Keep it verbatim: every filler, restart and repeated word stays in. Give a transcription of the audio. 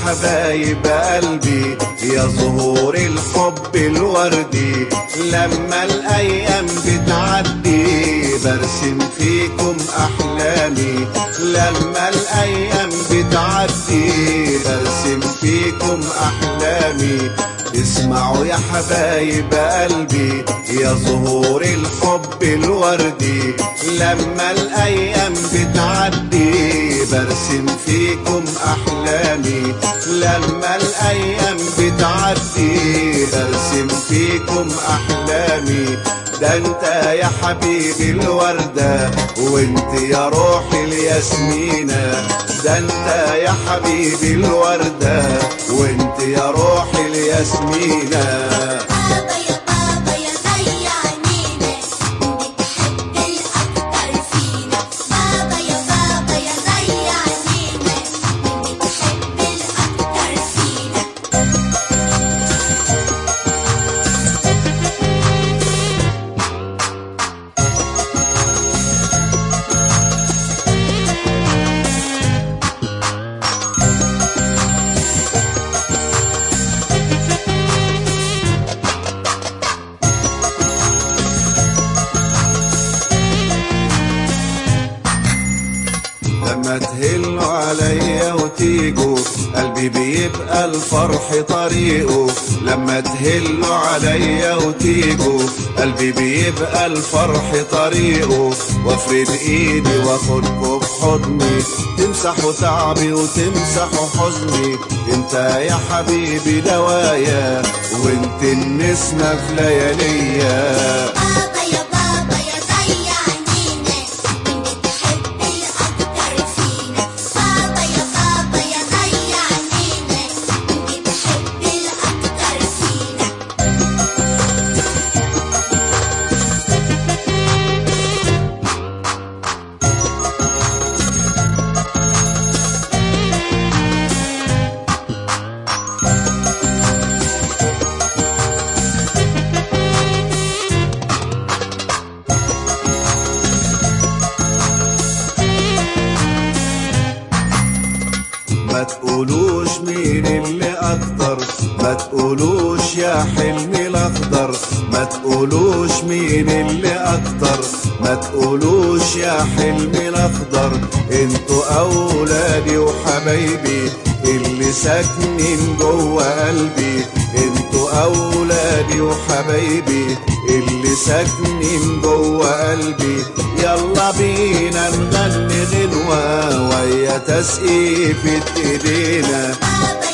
حبايب قلبي يا زهور الحب الوردي، لما الايام بتعدي برسم فيكم احلامي، لما الايام بتعدي برسم فيكم احلامي. اسمعوا يا حبايب قلبي يا زهور الحب الوردي، لما الايام بتعدي برسم فيكم احلامي، لما الايام بتعدي برسم فيكم احلامي. ده انت يا حبيبي الوردة وانت يا روحي الياسمينة، ده انت يا حبيبي الوردة وانت يا روحي الياسمينة. بابا يا بابا يا زي عينينا بتحب الأكتر فينا، بابا يا بابا يا زي عينينا بتحب الأكتر فينا. لما تهلوا عليا وتيجوا قلبي بيبقى الفرح طريقه، لما تهلوا عليا وتيجوا قلبي بيبقى الفرح طريقه. وافرد ايدي واخدكوا بحضني تمسحوا تعبي وتمسحوا حزني، انت يا حبيبي دوايا وانت النسمة في لياليا. بابا يا بابا يا زي عينينا بتحب الأكتر فينا، بابا يا بابا يا زي عينينا بتحب الأكتر فينا. ما تقولوش مين اللي اكتر، ما تقولوش يا حلمي الاخضر، ما تقولوش مين اللي اكتر، ما تقولوش يا حلمي الاخضر. انتوا اولادي وحبايبي اللي ساكنين جوه قلبي، انتوا اولادي وحبايبي اللي ساكنين جوه قلبي. يلا بينا نغني غنوة ويا تسقيفة ايدينا. بابا